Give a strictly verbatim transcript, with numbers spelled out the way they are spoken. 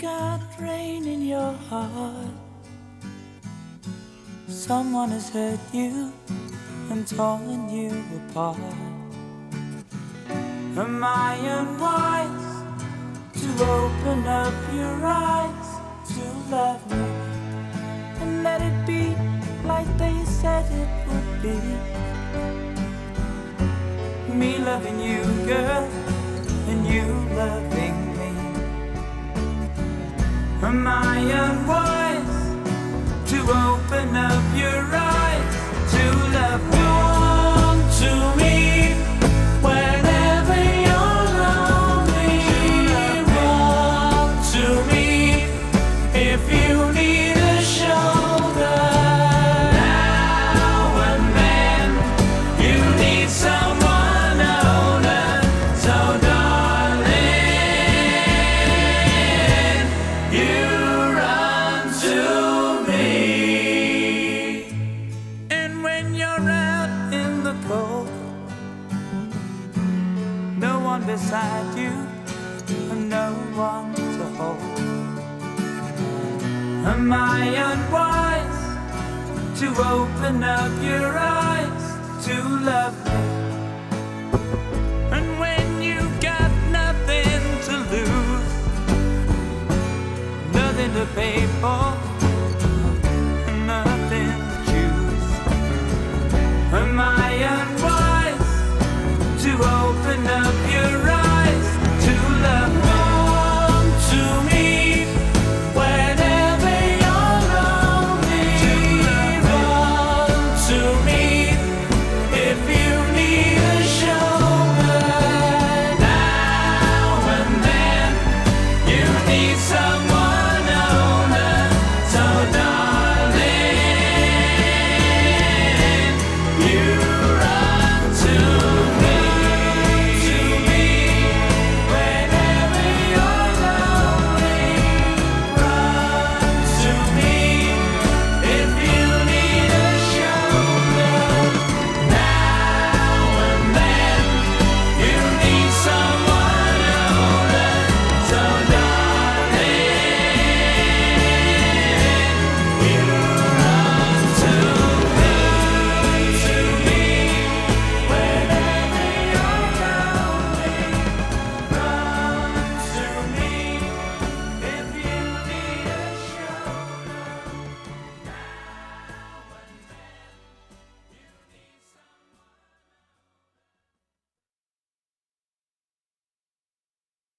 got rain in your heart, someone has hurt you and torn you apart. Am I unwise to open up your eyes to love me and let it be like they said it would be? Me loving you, girl, and you loving me. Am I unwise to open up your eyes to love me? Come to me whenever you're lonely. Run to me if you need a shoulder. Now and then you need someone older. So darling, you run to me. And when you're out in the cold, no one beside you and no one to hold. Am I unwise to open up your eyes to love me? And when you got nothing to lose, nothing to pay for,